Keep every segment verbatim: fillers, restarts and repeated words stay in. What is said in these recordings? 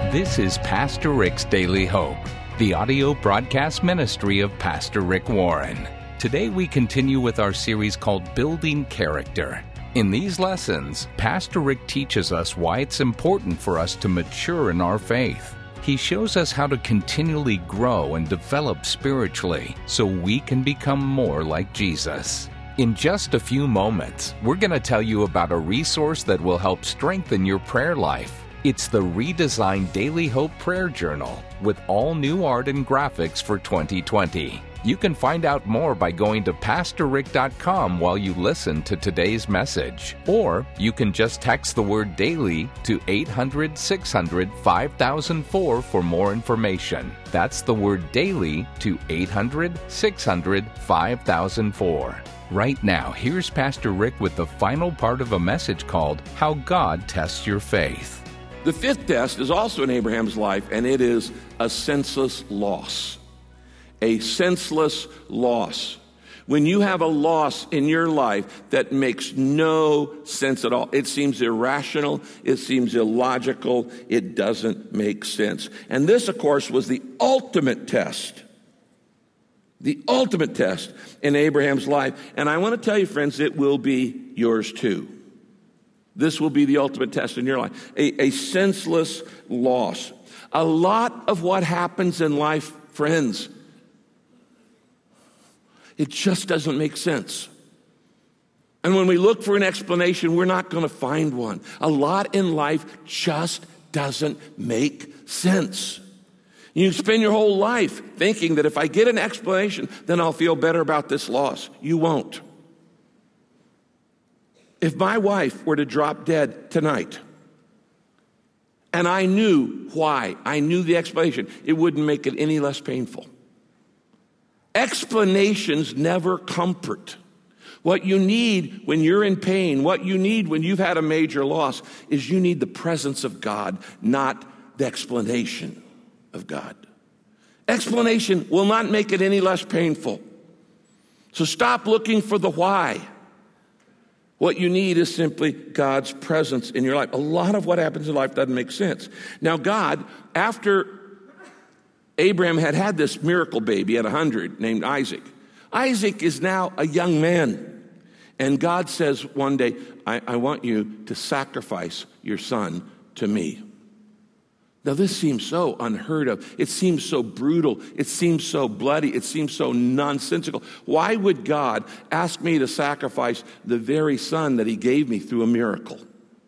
This is Pastor Rick's Daily Hope, the audio broadcast ministry of Pastor Rick Warren. Today we continue with our series called Building Character. In these lessons, Pastor Rick teaches us why it's important for us to mature in our faith. He shows us how to continually grow and develop spiritually so we can become more like Jesus. In just a few moments, we're going to tell you about a resource that will help strengthen your prayer life. It's the redesigned Daily Hope Prayer Journal with all new art and graphics for twenty twenty. You can find out more by going to pastor rick dot com while you listen to today's message. Or you can just text the word DAILY to eight hundred, six hundred, five thousand four for more information. That's the word DAILY to eight hundred, six hundred, five thousand four. Right now, here's Pastor Rick with the final part of a message called How God Tests Your Faith. The fifth test is also in Abraham's life, and it is a senseless loss. A senseless loss. When you have a loss in your life that makes no sense at all, it seems irrational, it seems illogical, it doesn't make sense. And this, of course, was the ultimate test. The ultimate test in Abraham's life. And I want to tell you, friends, it will be yours too. This will be the ultimate test in your life. A, a senseless loss. A lot of what happens in life, friends, it just doesn't make sense. And when we look for an explanation, we're not going to find one. A lot in life just doesn't make sense. You spend your whole life thinking that if I get an explanation, then I'll feel better about this loss. You won't. If my wife were to drop dead tonight, and I knew why, I knew the explanation, it wouldn't make it any less painful. Explanations never comfort. What you need when you're in pain, what you need when you've had a major loss, is you need the presence of God, not the explanation of God. Explanation will not make it any less painful. So stop looking for the why. What you need is simply God's presence in your life. A lot of what happens in life doesn't make sense. Now, God, after Abraham had had this miracle baby at one hundred named Isaac, Isaac is now a young man. And God says one day, I, I want you to sacrifice your son to me. Now, this seems so unheard of. It seems so brutal. It seems so bloody. It seems so nonsensical. Why would God ask me to sacrifice the very son that he gave me through a miracle?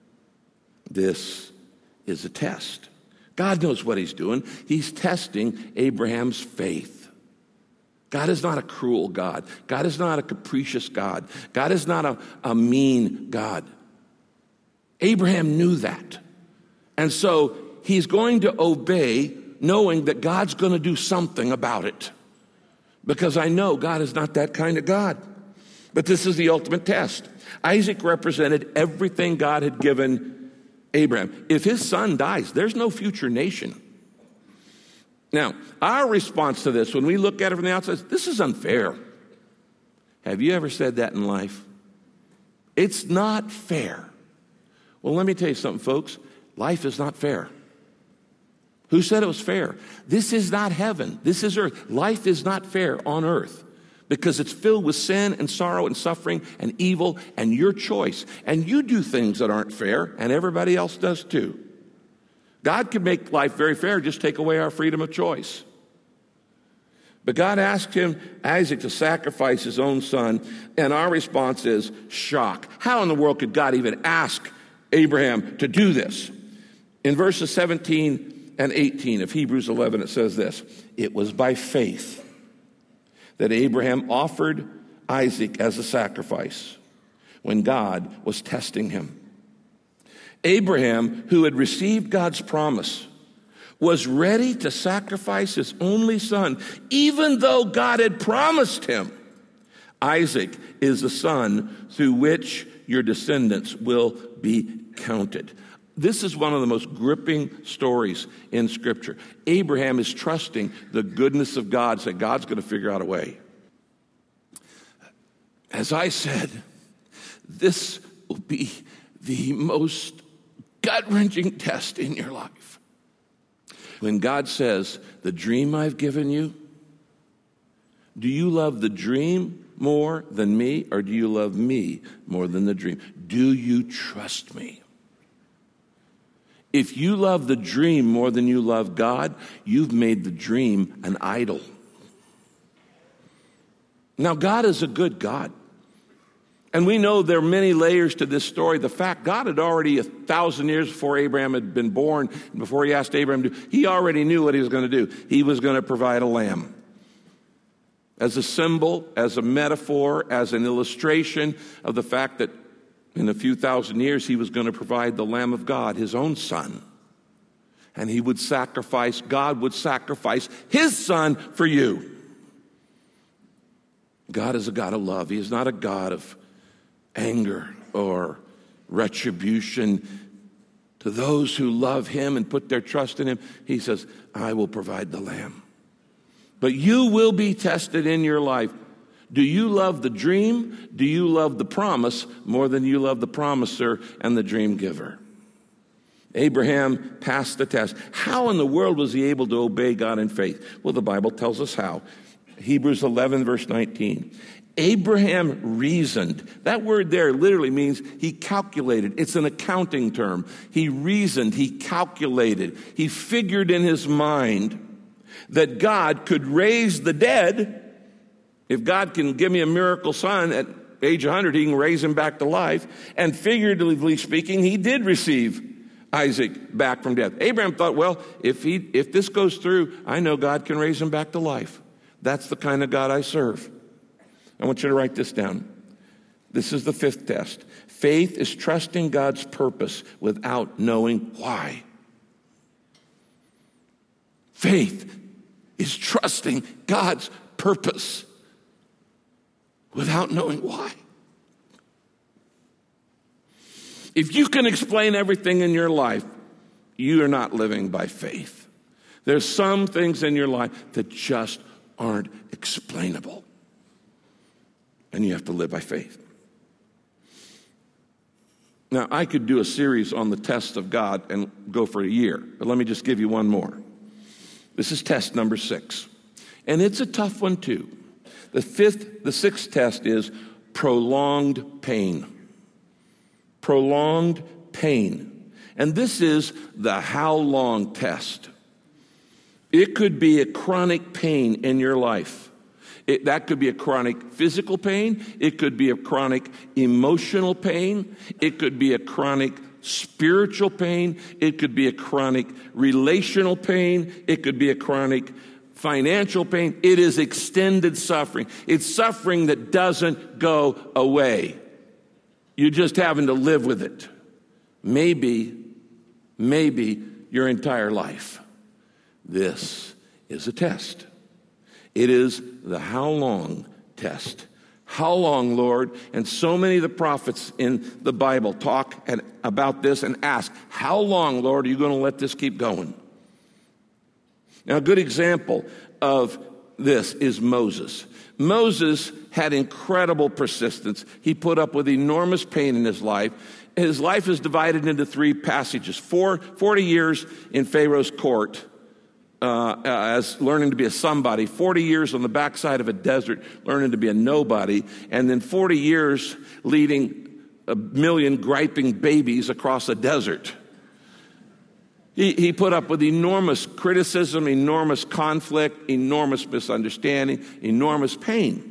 This is a test. God knows what he's doing. He's testing Abraham's faith. God is not a cruel God. God is not a capricious God. God is not a, a mean God. Abraham knew that. And so he's going to obey, knowing that God's going to do something about it. Because I know God is not that kind of God. But this is the ultimate test. Isaac represented everything God had given Abraham. If his son dies, there's no future nation. Now, our response to this, when we look at it from the outside, is, this is unfair. Have you ever said that in life? It's not fair. Well, let me tell you something, folks. Life is not fair. Who said it was fair? This is not heaven. This is earth. Life is not fair on earth because it's filled with sin and sorrow and suffering and evil and your choice. And you do things that aren't fair, and everybody else does too. God can make life very fair, just take away our freedom of choice. But God asked him, Isaac, to sacrifice his own son, and our response is shock. How in the world could God even ask Abraham to do this? In verses seventeen and eighteen of Hebrews eleven, it says this: it was by faith that Abraham offered Isaac as a sacrifice when God was testing him. Abraham, who had received God's promise, was ready to sacrifice his only son, even though God had promised him. Isaac is the son through which your descendants will be counted. This is one of the most gripping stories in Scripture. Abraham is trusting the goodness of God, saying God's going to figure out a way. As I said, this will be the most gut-wrenching test in your life. When God says, the dream I've given you, do you love the dream more than me, or do you love me more than the dream? Do you trust me? If you love the dream more than you love God, you've made the dream an idol. Now, God is a good God. And we know there are many layers to this story. The fact God had already, a thousand years before Abraham had been born, before he asked Abraham to, he already knew what he was going to do. He was going to provide a lamb. As a symbol, as a metaphor, as an illustration of the fact that in a few thousand years he was going to provide the Lamb of God, his own son. And he would sacrifice, God would sacrifice his son for you. God is a God of love. He is not a God of anger or retribution. To those who love him and put their trust in him, he says, I will provide the lamb. But you will be tested in your life. Do you love the dream? Do you love the promise more than you love the promiser and the dream giver? Abraham passed the test. How in the world was he able to obey God in faith? Well, the Bible tells us how. Hebrews eleven, verse nineteen. Abraham reasoned. That word there literally means he calculated. It's an accounting term. He reasoned, he calculated, he figured in his mind that God could raise the dead. If God can give me a miracle son at age one hundred, he can raise him back to life. And figuratively speaking, he did receive Isaac back from death. Abraham thought, well, if he if this goes through, I know God can raise him back to life. That's the kind of God I serve. I want you to write this down. This is the fifth test. Faith is trusting God's purpose without knowing why. Faith is trusting God's purpose without knowing why. If you can explain everything in your life, you are not living by faith. There's some things in your life that just aren't explainable. And you have to live by faith. Now, I could do a series on the tests of God and go for a year, but let me just give you one more. This is test number six. And it's a tough one too. The fifth, the sixth test is prolonged pain. Prolonged pain. And this is the how long test. It could be a chronic pain in your life. It, that could be a chronic physical pain. It could be a chronic emotional pain. It could be a chronic spiritual pain. It could be a chronic relational pain. It could be a chronic financial pain. It is extended suffering. It's suffering that doesn't go away. You're just having to live with it. Maybe, maybe your entire life. This is a test. It is the how long test. How long, Lord? And so many of the prophets in the Bible talk and, about this and ask, how long, Lord, are you going to let this keep going? Now, a good example of this is Moses. Moses had incredible persistence. He put up with enormous pain in his life. His life is divided into three passages. Four, forty years in Pharaoh's court, Uh, as learning to be a somebody, forty years on the backside of a desert, learning to be a nobody, and then forty years leading a million griping babies across a desert. He, he put up with enormous criticism, enormous conflict, enormous misunderstanding, enormous pain.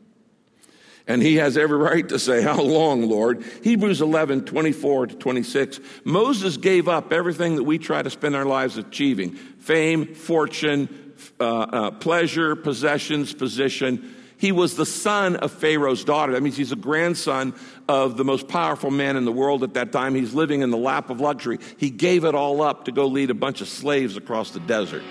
And he has every right to say, how long, Lord? Hebrews eleven, twenty-four to twenty-six. Moses gave up everything that we try to spend our lives achieving. Fame, fortune, uh, uh, pleasure, possessions, position. He was the son of Pharaoh's daughter. That means he's a grandson of the most powerful man in the world at that time. He's living in the lap of luxury. He gave it all up to go lead a bunch of slaves across the desert.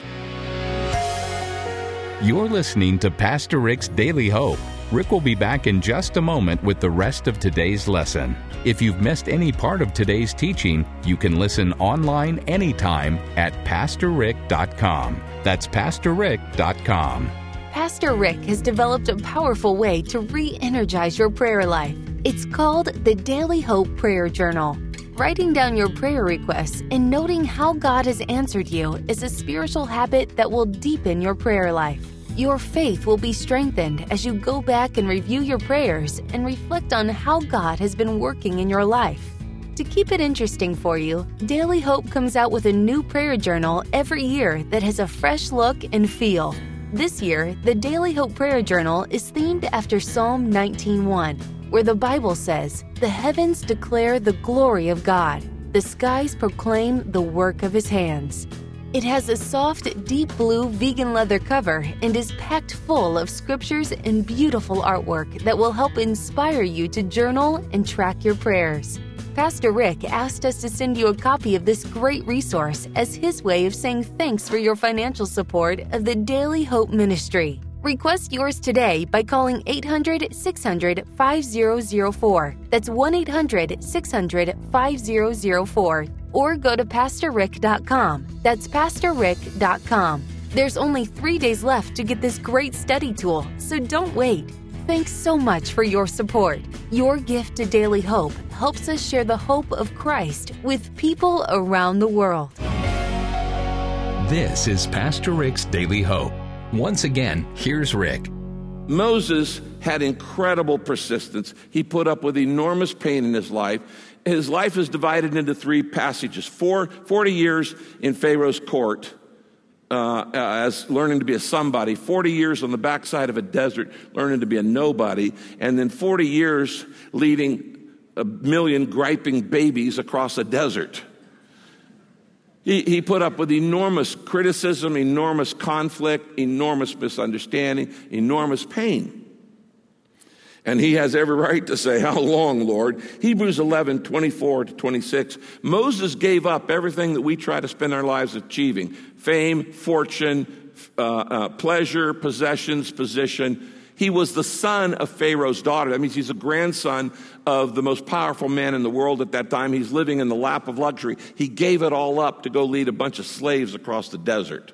You're listening to Pastor Rick's Daily Hope. Rick will be back in just a moment with the rest of today's lesson. If you've missed any part of today's teaching, you can listen online anytime at pastor rick dot com. That's pastor rick dot com. Pastor Rick has developed a powerful way to re-energize your prayer life. It's called the Daily Hope Prayer Journal. Writing down your prayer requests and noting how God has answered you is a spiritual habit that will deepen your prayer life. Your faith will be strengthened as you go back and review your prayers and reflect on how God has been working in your life. To keep it interesting for you, Daily Hope comes out with a new prayer journal every year that has a fresh look and feel. This year, the Daily Hope Prayer Journal is themed after Psalm nineteen one, where the Bible says, "The heavens declare the glory of God. The skies proclaim the work of His hands." It has a soft, deep blue vegan leather cover and is packed full of scriptures and beautiful artwork that will help inspire you to journal and track your prayers. Pastor Rick asked us to send you a copy of this great resource as his way of saying thanks for your financial support of the Daily Hope Ministry. Request yours today by calling eight hundred, six hundred, five thousand four. That's one eight hundred, six hundred, five thousand four. Or go to pastor rick dot com. That's pastor rick dot com. There's only three days left to get this great study tool, so don't wait. Thanks so much for your support. Your gift to Daily Hope helps us share the hope of Christ with people around the world. This is Pastor Rick's Daily Hope. Once again, here's Rick. Moses had incredible persistence. He put up with enormous pain in his life. His life is divided into three passages. Four, forty years in Pharaoh's court, Uh, as learning to be a somebody, forty years on the backside of a desert, learning to be a nobody, and then forty years leading a million griping babies across a desert. He, he put up with enormous criticism, enormous conflict, enormous misunderstanding, enormous pain. And he has every right to say, "How long, Lord?" Hebrews eleven, twenty-four to twenty-six. Moses gave up everything that we try to spend our lives achieving. Fame, fortune, uh, uh, pleasure, possessions, position. He was the son of Pharaoh's daughter. That means he's a grandson of the most powerful man in the world at that time. He's living in the lap of luxury. He gave it all up to go lead a bunch of slaves across the desert.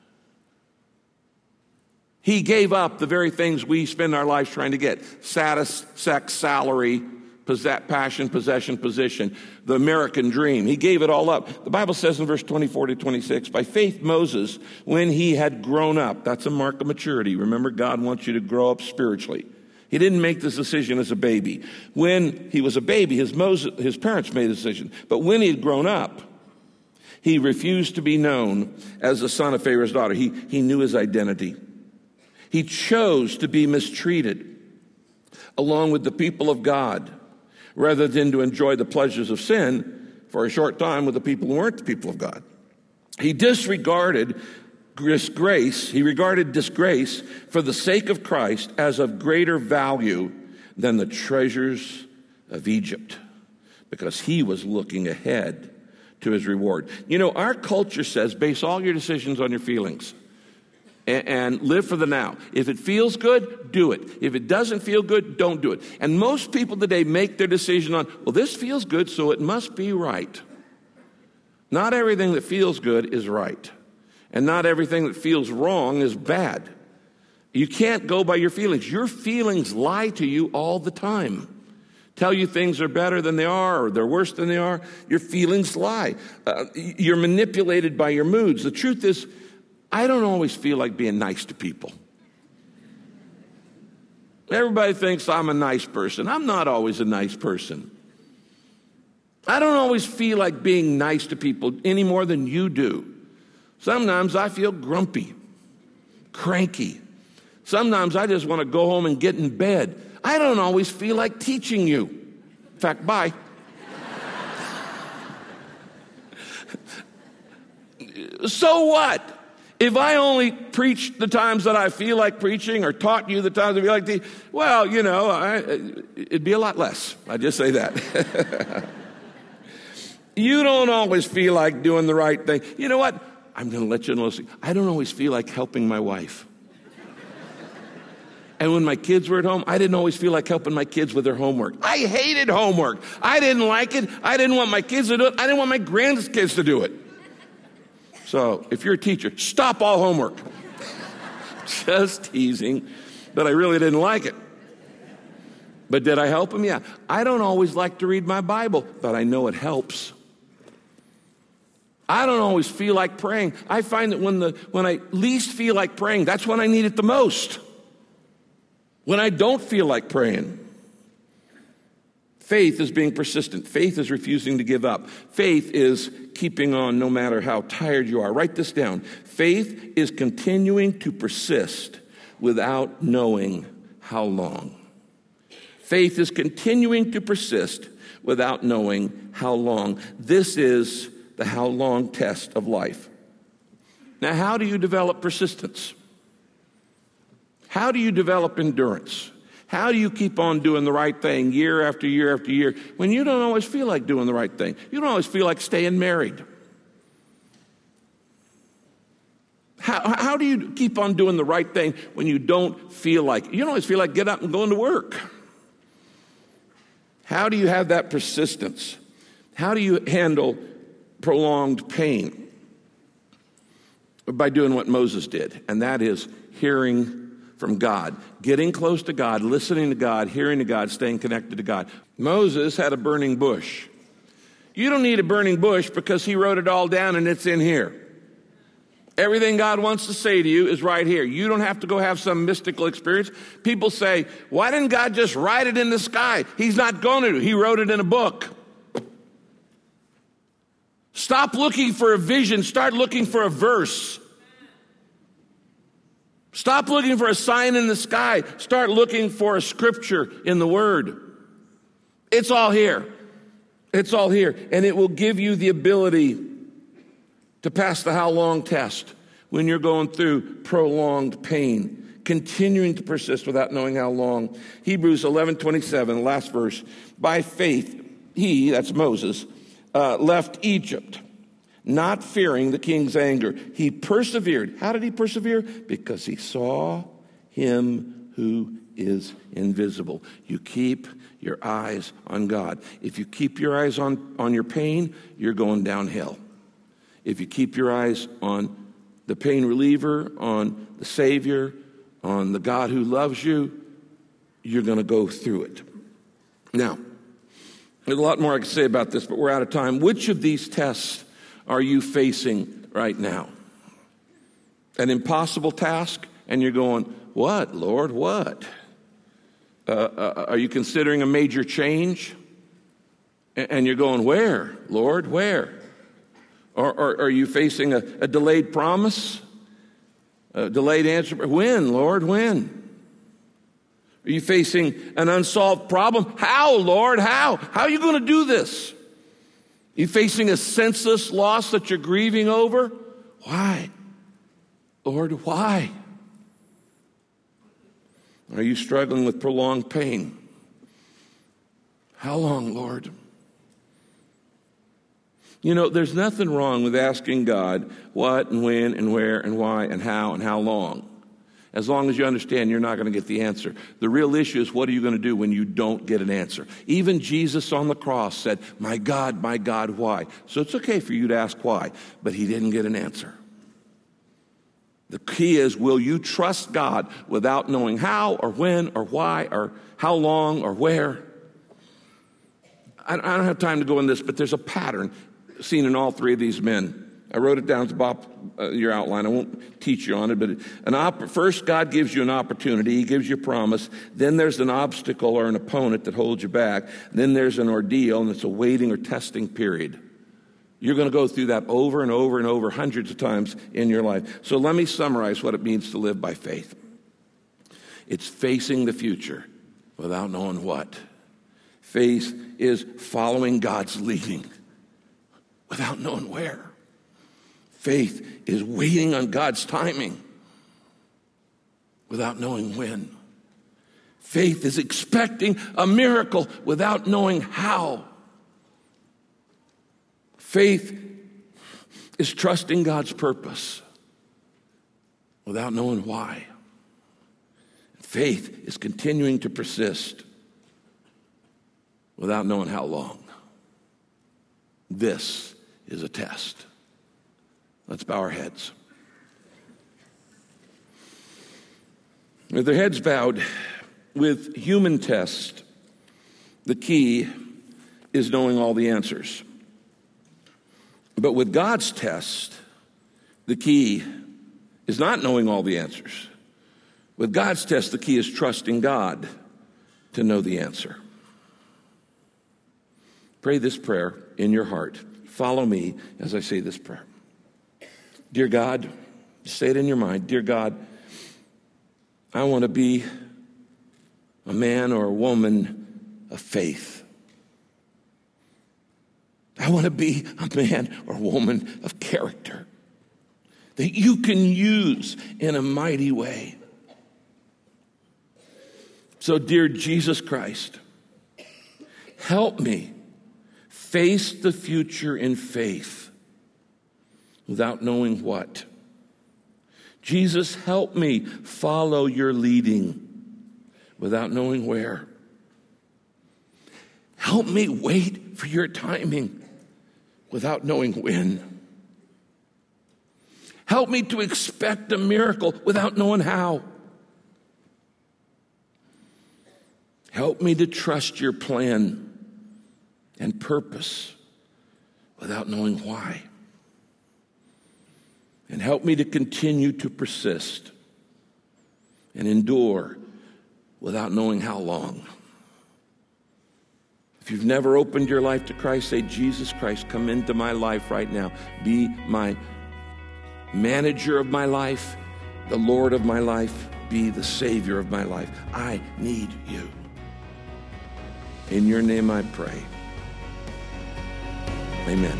He gave up the very things we spend our lives trying to get. Status, sex, salary, passion, possession, position, the American dream. He gave it all up. The Bible says in verse twenty-four to twenty-six, by faith Moses, when he had grown up, that's a mark of maturity. Remember, God wants you to grow up spiritually. He didn't make this decision as a baby. When he was a baby, his, Moses, his parents made a decision. But when he had grown up, he refused to be known as the son of Pharaoh's daughter. He, he knew his identity. He chose to be mistreated along with the people of God rather than to enjoy the pleasures of sin for a short time with the people who weren't the people of God. He disregarded disgrace. He regarded disgrace for the sake of Christ as of greater value than the treasures of Egypt because he was looking ahead to his reward. You know, our culture says base all your decisions on your feelings. And live for the now. If it feels good, do it. If it doesn't feel good, don't do it. And most people today make their decision on, well, this feels good, so it must be right. Not everything that feels good is right. And not everything that feels wrong is bad. You can't go by your feelings. Your feelings lie to you all the time. Tell you things are better than they are or they're worse than they are. Your feelings lie. Uh, you're manipulated by your moods. The truth is, I don't always feel like being nice to people. Everybody thinks I'm a nice person. I'm not always a nice person. I don't always feel like being nice to people any more than you do. Sometimes I feel grumpy, cranky. Sometimes I just want to go home and get in bed. I don't always feel like teaching you. In fact, bye. So what? If I only preached the times that I feel like preaching or taught you the times I feel like teaching, well, you know, I, it'd be a lot less. I just say that. You don't always feel like doing the right thing. You know what? I'm going to let you know. I don't always feel like helping my wife. And when my kids were at home, I didn't always feel like helping my kids with their homework. I hated homework. I didn't like it. I didn't want my kids to do it. I didn't want my grandkids to do it. So if you're a teacher, stop all homework. Just teasing, but I really didn't like it. But did I help him? Yeah. I don't always like to read my Bible, but I know it helps. I don't always feel like praying. I find that when the when I least feel like praying, that's when I need it the most. When I don't feel like praying. Faith is being persistent. Faith is refusing to give up. Faith is keeping on no matter how tired you are. Write this down. Faith is continuing to persist without knowing how long. Faith is continuing to persist without knowing how long. This is the how long test of life. Now, how do you develop persistence? How do you develop endurance? How do you keep on doing the right thing year after year after year when you don't always feel like doing the right thing? You don't always feel like staying married. How, how do you keep on doing the right thing when you don't feel like it? You don't always feel like getting up and going to work. How do you have that persistence? How do you handle prolonged pain? By doing what Moses did, and that is hearing from God, getting close to God, listening to God, hearing to God, staying connected to God. Moses had a burning bush. You don't need a burning bush because he wrote it all down and it's in here. Everything God wants to say to you is right here. You don't have to go have some mystical experience. People say, why didn't God just write it in the sky? He's not going to. He wrote it in a book. Stop looking for a vision. Start looking for a verse. Stop looking for a sign in the sky. Start looking for a scripture in the Word. It's all here. It's all here. And it will give you the ability to pass the how long test when you're going through prolonged pain, continuing to persist without knowing how long. Hebrews eleven twenty-seven, last verse. By faith, he, that's Moses, uh, left Egypt, not fearing the king's anger. He persevered. How did he persevere? Because he saw him who is invisible. You keep your eyes on God. If you keep your eyes on, on your pain, you're going downhill. If you keep your eyes on the pain reliever, on the Savior, on the God who loves you, you're going to go through it. Now, there's a lot more I can say about this, but we're out of time. Which of these tests are you facing right now? An impossible task, and you're going, what, Lord, what? Uh, uh, are you considering a major change? And you're going, where, Lord, where? Or, or are you facing a, a delayed promise? A delayed answer? When, Lord, when? Are you facing an unsolved problem? How, Lord, how? How are you going to do this? Are you facing a senseless loss that you're grieving over? Why? Lord, why? Are you struggling with prolonged pain? How long, Lord? You know, there's nothing wrong with asking God what and when and where and why and how and how long. As long as you understand you're not going to get the answer. The real issue is, what are you going to do when you don't get an answer? Even Jesus on the cross said, my God, my God, why? So it's okay for you to ask why, but he didn't get an answer. The key is, will you trust God without knowing how or when or why or how long or where? I don't have time to go in this, but there's a pattern seen in all three of these men. I wrote it down to Bob, uh, your outline. I won't teach you on it, but an op- first God gives you an opportunity. He gives you a promise. Then there's an obstacle or an opponent that holds you back. Then there's an ordeal, and it's a waiting or testing period. You're going to go through that over and over and over hundreds of times in your life. So let me summarize what it means to live by faith. It's facing the future without knowing what. Faith is following God's leading without knowing where. Faith is waiting on God's timing without knowing when. Faith is expecting a miracle without knowing how. Faith is trusting God's purpose without knowing why. Faith is continuing to persist without knowing how long. This is a test. Let's bow our heads. With their heads bowed, with human test the key is knowing all the answers. But with God's test, the key is not knowing all the answers. With God's test, the key is trusting God to know the answer. Pray this prayer in your heart. Follow me as I say this prayer. Dear God, say it in your mind. Dear God, I want to be a man or a woman of faith. I want to be a man or woman of character that you can use in a mighty way. So, dear Jesus Christ, help me face the future in faith without knowing what. Jesus, help me follow your leading without knowing where. Help me wait for your timing without knowing when. Help me to expect a miracle without knowing how. Help me to trust your plan and purpose without knowing why. And help me to continue to persist and endure without knowing how long. If you've never opened your life to Christ, say, Jesus Christ, come into my life right now. Be my manager of my life, the Lord of my life, be the Savior of my life. I need you. In your name I pray. Amen.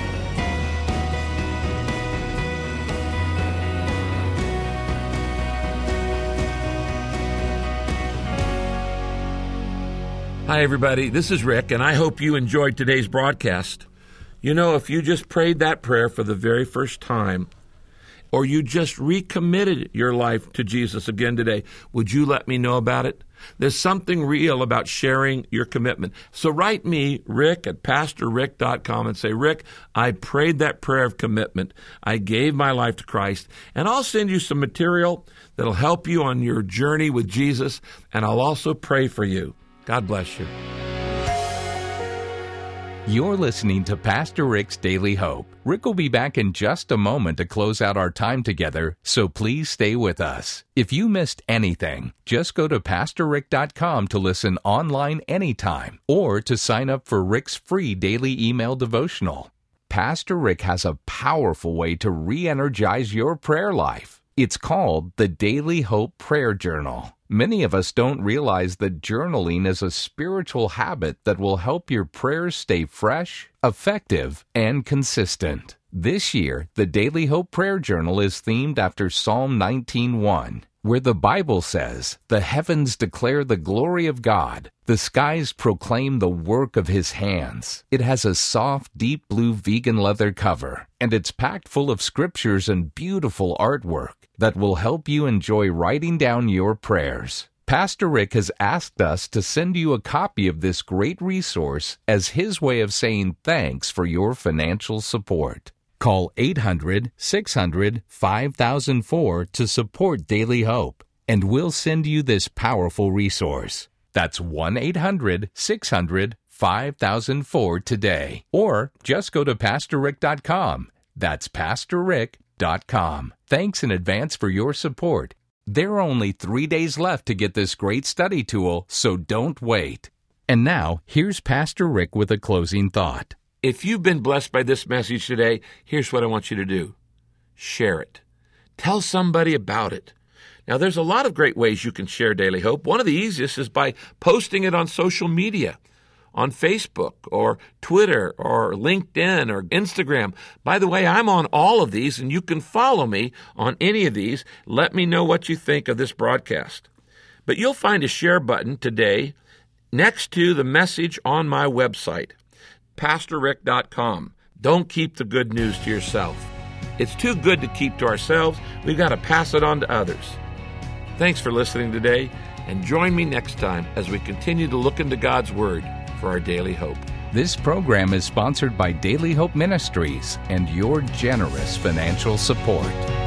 Hi, everybody. This is Rick, and I hope you enjoyed today's broadcast. You know, if you just prayed that prayer for the very first time, or you just recommitted your life to Jesus again today, would you let me know about it? There's something real about sharing your commitment. So write me, Rick, at pastor rick dot com, and say, Rick, I prayed that prayer of commitment. I gave my life to Christ, and I'll send you some material that'll help you on your journey with Jesus, and I'll also pray for you. God bless you. You're listening to Pastor Rick's Daily Hope. Rick will be back in just a moment to close out our time together, so please stay with us. If you missed anything, just go to pastor rick dot com to listen online anytime or to sign up for Rick's free daily email devotional. Pastor Rick has a powerful way to re-energize your prayer life. It's called the Daily Hope Prayer Journal. Many of us don't realize that journaling is a spiritual habit that will help your prayers stay fresh, effective, and consistent. This year, the Daily Hope Prayer Journal is themed after Psalm nineteen one, where the Bible says, "The heavens declare the glory of God. The skies proclaim the work of His hands." It has a soft, deep blue vegan leather cover, and it's packed full of scriptures and beautiful artwork that will help you enjoy writing down your prayers. Pastor Rick has asked us to send you a copy of this great resource as his way of saying thanks for your financial support. Call eight hundred, six hundred, five thousand four to support Daily Hope, and we'll send you this powerful resource. That's one eight hundred, six hundred, five thousand four today. Or just go to pastor rick dot com. That's pastor rick dot com. Thanks in advance for your support. There are only three days left to get this great study tool, so don't wait. And now, here's Pastor Rick with a closing thought. If you've been blessed by this message today, here's what I want you to do. Share it. Tell somebody about it. Now, there's a lot of great ways you can share Daily Hope. One of the easiest is by posting it on social media, on Facebook or Twitter or LinkedIn or Instagram. By the way, I'm on all of these, and you can follow me on any of these. Let me know what you think of this broadcast. But you'll find a share button today next to the message on my website, pastor rick dot com. Don't keep the good news to yourself. It's too good to keep to ourselves. We've got to pass it on to others. Thanks for listening today, and join me next time as we continue to look into God's Word for our daily hope. This program is sponsored by Daily Hope Ministries and your generous financial support.